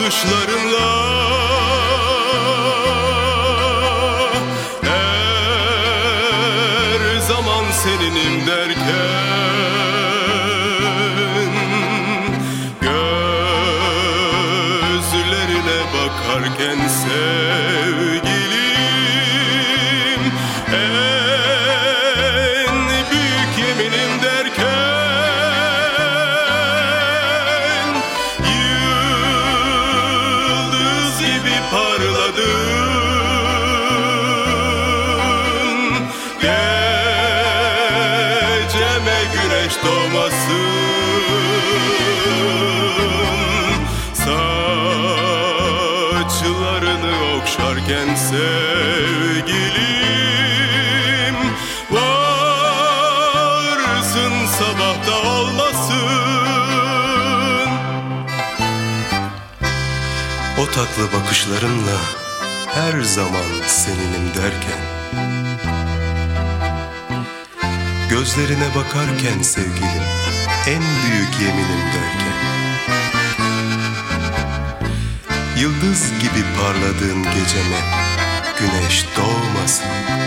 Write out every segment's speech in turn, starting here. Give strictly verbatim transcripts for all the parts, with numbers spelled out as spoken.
bakışlarınla her zaman seninim derken gözlerine bakarken sevgilim en büyük yeminim derken yıldız gibi parladın geceme güneş doğmasın saçlarını okşarken sevgilim varsın sabahta olmasın. O tatlı bakışlarınla her zaman seninim derken gözlerine bakarken sevgilim en büyük yeminim derken yıldız gibi parladığın geceme güneş doğmasın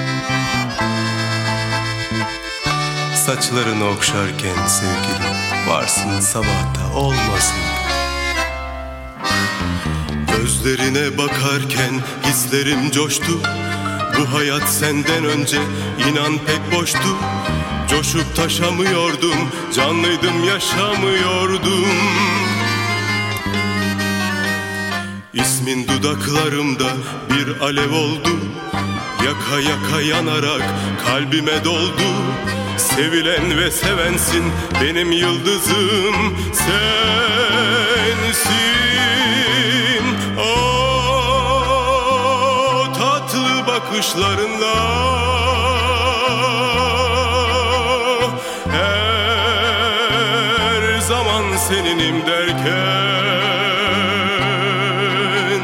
saçlarını okşarken sevgilim varsın sabahta olmasın. Gözlerine bakarken hislerim coştu. Bu hayat senden önce inan pek boştu. Coşup taşamıyordum, canlıydım yaşamıyordum. İsmin dudaklarımda bir alev oldu. Yaka yaka yanarak kalbime doldu. Sevilen ve sevensin benim yıldızım sensin. O tatlı bakışlarınla her zaman seninim derken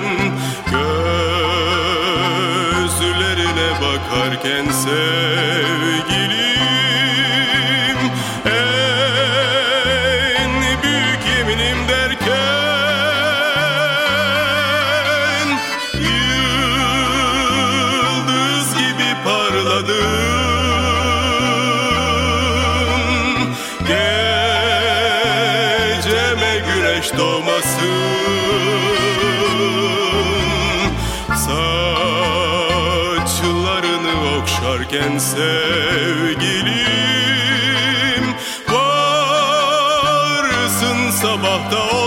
gözlerine bakarken sevgilim en büyük yeminim derken yıldız gibi parladın geceme güneş doğmasın saçlarını okşarken sevgilim varsın sabahta